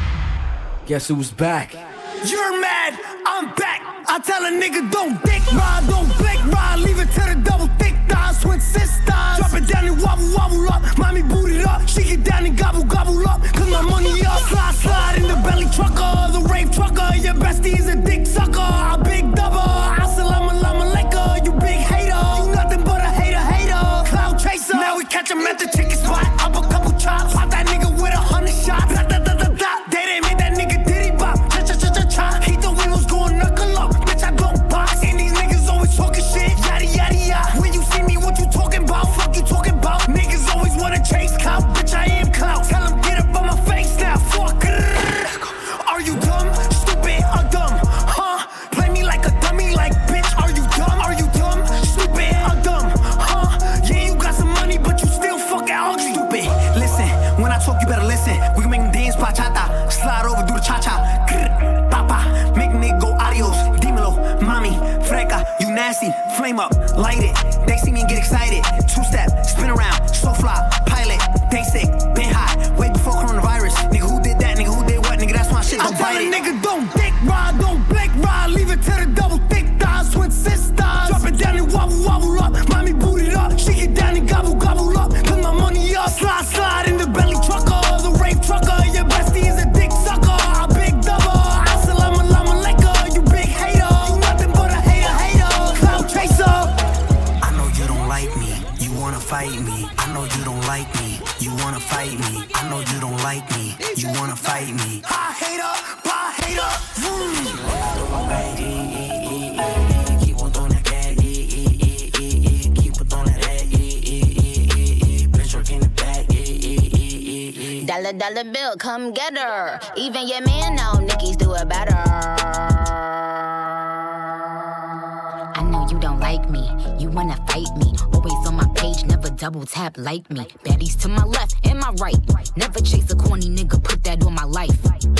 Guess who's back? You're mad, I'm back. I tell a nigga don't dick ride, don't blick ride. Leave it to the double thick thighs, twin sisters. Drop it down and wobble, wobble up. Mommy boot it up, shake it down and gobble, gobble up. Cause my money up, slide, slide in the belly trucker. The rave trucker, your bestie is a dick sucker. A big double, assalamu alaikum. You big hater, you nothing but a hater, hater. Cloud chaser, now we catch him at the chicken spot. Up a couple chops, pop that nigga with 100 shots. Da, da, da, da, da. They didn't make that nigga diddy bop. Cha, cha, cha, cha, cha. He thought we was going knuckle up. Bitch, I don't box. And these niggas always talking shit. Yada, yada, yada. When you light it. They see me and get excited. 2-step, spin around, so fly, pilot, basic, been hot, way before coronavirus. Nigga, who did that? Nigga, who did what? Nigga, that's my shit, don't bite it. I tell a nigga, don't dick ride, don't blick ride. Leave it to the double thick thighs, twin sisters. Drop it down and wobble, wobble up. Mommy boot it up, shake it down and gobble, gobble up. Put my money up, slide, slide in the belly trucker. The rape trucker, your bestie is a dick sucker. A big double, assalamu alaikum. You big hater, you nothing but a hater, cloud chaser. I know you don't like me, you wanna fight me. I know you don't like me, you wanna fight me. I know you don't like me, you wanna fight me. Bye hater, bye hater. Keep on throwing that cat, keep on throwing that rat, bitch work in the back, Dollar, dollar bill, come get her. Even your man know Nicki's do it better. I know you don't like me, you wanna fight me. Always on my page, never double tap like me. Baddies to my left and my right. Never chase a corny nigga, put that on my life.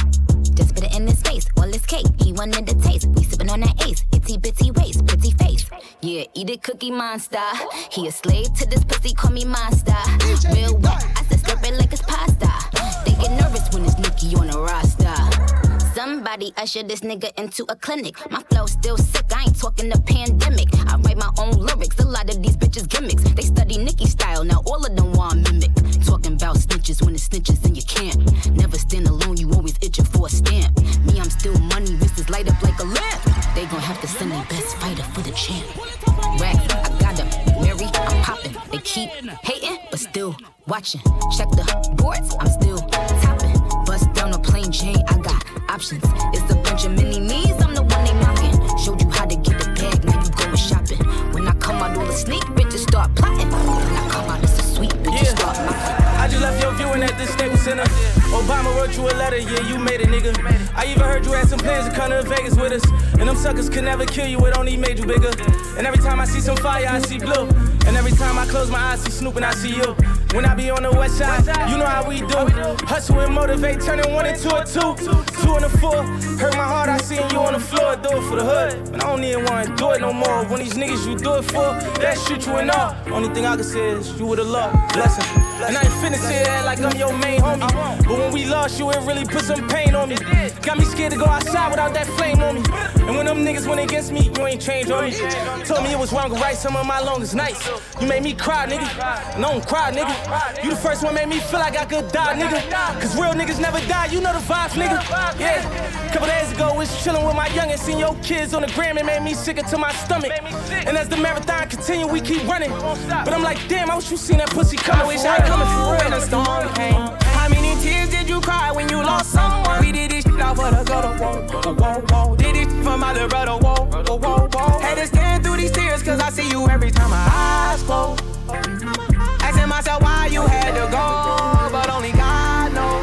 Just put it in his face, all his cake. He wanted the taste, we sippin' on that ace. Itty bitty waist, pretty face. Yeah, eat it, Cookie Monster. He a slave to this pussy, call me monster. Real wet, I said slurp it like it's pasta. They get nervous when it's Nicki on the roster. Somebody usher this nigga into a clinic. My flow still sick, I ain't talking the pandemic. I write my own lyrics, a lot of these bitches gimmicks. They study Nicki style, now all of them want mimic. Talking about snitches when it's snitches and you can't. Never stand alone, you always itching for a stamp. Me, I'm still money, wrists light up like a lamp. They gon' have to send their best fighter for the champ. Racks, I got them, Mary, I'm popping. They keep hating, but still watching. Check the boards, I'm still topping. Bust down a plain Jane, I got options. It's a bunch of mini me's, I'm the one they mocking. Showed you how to get the bag, now you going shopping. When I come out all the sneak, bitches start plotting. When I come out, it's a sweet, bitches start knocking. I just left your viewing at the Staples Center. Obama wrote you a letter, yeah, you made it, nigga. I even heard you had some plans to come to Vegas with us. And them suckers could never kill you, it only made you bigger. And every time I see some fire, I see blue. And every time I close my eyes, see Snoop and I see you. When I be on the west side, you know how we do. Hustle and motivate, turning 1 into a 2. 2 and a 4, hurt my heart, I seen you on the floor. Do it for the hood, but I don't even wanna do it no more. When these niggas you do it for, that shoot you and all. Only thing I can say is, you would've loved, blessing. And I ain't finna say that like I'm your main homie. But when we lost you, it really put some pain on me. Got me scared to go outside without that flame on me. And when them niggas went against me, you ain't changed on me. Told me it was wrong to write some of my longest nights. You made me cry, nigga. And I don't cry, nigga. You the first one made me feel like I could die, nigga. Cause real niggas never die, you know the vibes, nigga. Yeah. Couple days ago, was chillin' with my youngin', seen your kids on the gram, it made me sick to my stomach. And as the marathon continue, we keep running. But I'm like, damn, I wish you seen that pussy coming. I wish I coming for real. When the storm came. How many tears did you cry when you lost someone? We did this shit out for the gutter, whoa, whoa, whoa. Did this shit for my little brother, whoa, whoa, whoa. Had to stand through these tears, cause I see you every time my eyes close. Asking myself why you had to go, but only God knows.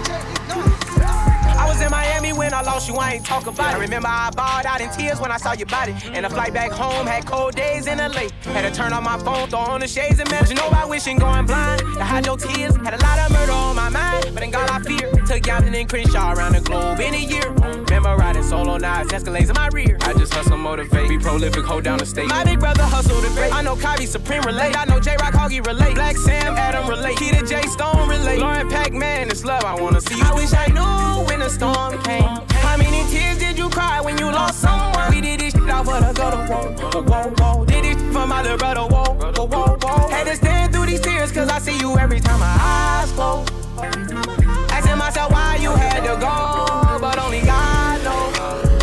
I was in Miami when I lost you, I ain't talk about it. I remember I bawled out in tears when I saw your body. And the flight back home had cold days in LA. Had to turn on my phone, throw on the shades and match. You know about wishing going blind, to hide your tears. Had a lot of murder on my mind, but in God I fear. Took Gavin and Crenshaw around the globe in a year. Remember riding solo knives, Escalades in my rear. I just hustle, motivate, be prolific, hold down the state. My big brother hustle the great. I know Kyrie Supreme relate. I know J-Rock Hoggy relate. Black Sam Adam relate. Keita J Stone relate. Lauren Pac-Man, it's love, I wanna see you. I wish I knew when the storm came. How many tears did you cry when you lost someone? We did this shit out for the gutter, whoa, whoa, whoa. Did this shit for my little brother, whoa, whoa, whoa, whoa. Had to stand through these tears, cause I see you every time my eyes close. Asking myself why you had to go, but only God knows.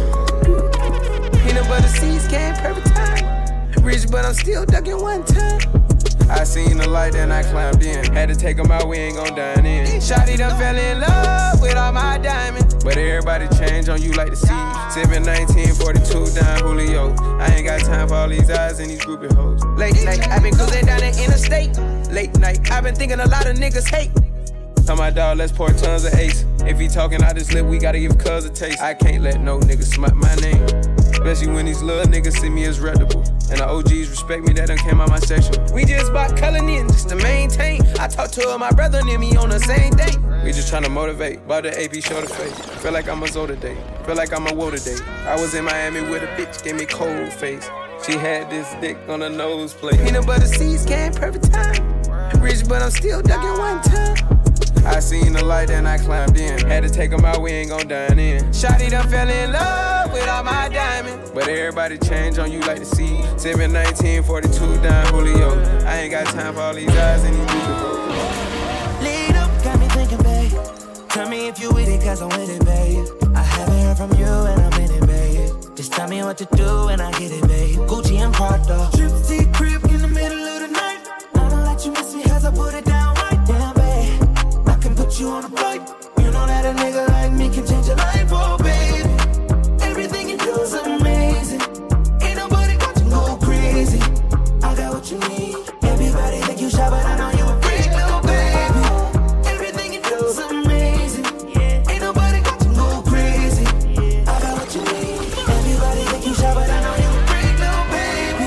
Peanut butter seeds came perfect time. Rich, but I'm still ducking one time. I seen the light and I climbed in. Had to take them out, we ain't gon' dine in. Shawty done fell in love with all my diamonds. But everybody change on you like the sea. 7, 19, 42 down Julio. I ain't got time for all these eyes and these groupie hoes. Late night, I been cruising down the interstate. Late night, I been thinking a lot of niggas hate. Tell my dog, let's pour tons of ace. If he talking out his lip, we gotta give cuz a taste. I can't let no nigga smut my name. Especially when these little niggas see me as reputable. And the OGs respect me, that done came out my section. We just bought Cullinan just to maintain. I talked to my brother near me on the same day. We just tryna motivate, bought the AP show to face. Feel like I'm a Zoe today, feel like I'm a woe today. I was in Miami with a bitch, gave me cold face. She had this dick on her nose plate. Peanut butter seeds came perfect time. Rich, but I'm still ducking one time. I seen the light and I climbed in. Had to take them out, we ain't gon' dine in. Shawty done fell in love with all my diamonds. But everybody change on you like the sea. 719, 42 down Julio. I ain't got time for all these eyes and these beautiful. Lead up, got me thinking, babe. Tell me if you with it, cause I'm with it, babe. I haven't heard from you and I'm in it, babe. Just tell me what to do and I get it, babe. Gucci and Prada. Trip to crib in the middle of the night. I don't let you miss me as I put it down right down, babe. I can put you on a flight. You know that a nigga like me can change your life, oh, babe. Everything you do is amazing. Ain't nobody got to go crazy. I got what you need. Everybody think you shy, but I know you a freak, little baby. Everything you do is amazing. Ain't nobody got to go crazy. I got what you need. Everybody think you shy, but I know you a freak, little baby.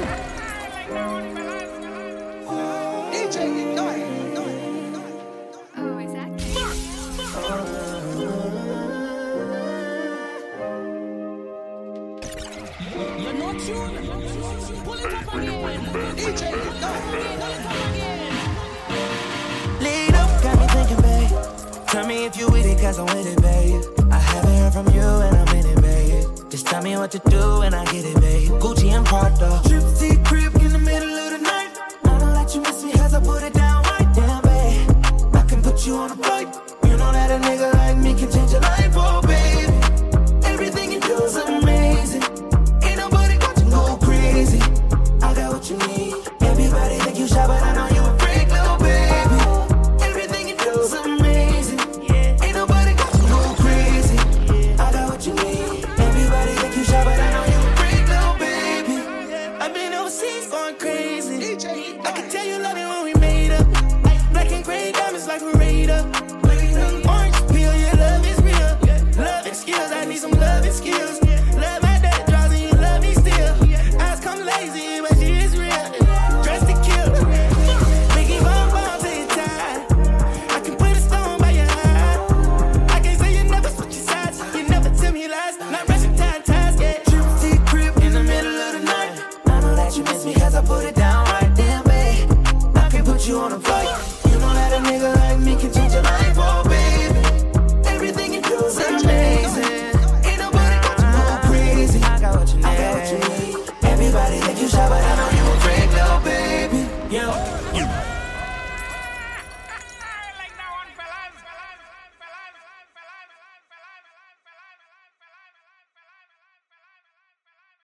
DJ, You're not tuned. Pull it up again. DJ, lead up, got me thinking, babe. Tell me if you with it, cause I'm with it, babe. I haven't heard from you and I'm in it, babe. Just tell me what to do and I get it, babe. Gucci and Prada. Trip to crib in the middle of the night. I don't let you miss me as I put it down right down, babe. I can put you on a flight. You know that a nigga like me can change your life, oh, babe. Everything you do is amazing. Ain't nobody got to go crazy. I got what you need. Everybody think you shy, but I know you a freak, little baby. Everything you do is amazing. Ain't nobody got to go crazy. I got what you need. Everybody think you shy, but I know you a freak, little baby. I've been overseas going crazy. I can tell you love it when we made up. Black and gray diamonds like a Raider. Orange peel, your love is real. Love and skills, I need some love and skills. Love my dad draws and you love me still. Eyes come lazy, but she is real. Dressed to kill. Mickey Bomb to your tie. I can put a stone by your eye. I can't say you never switch your sides. You never tell me lies. Not rushing ties, yeah. Trip to crib in the middle of the night. I know that you miss me cause I put it down.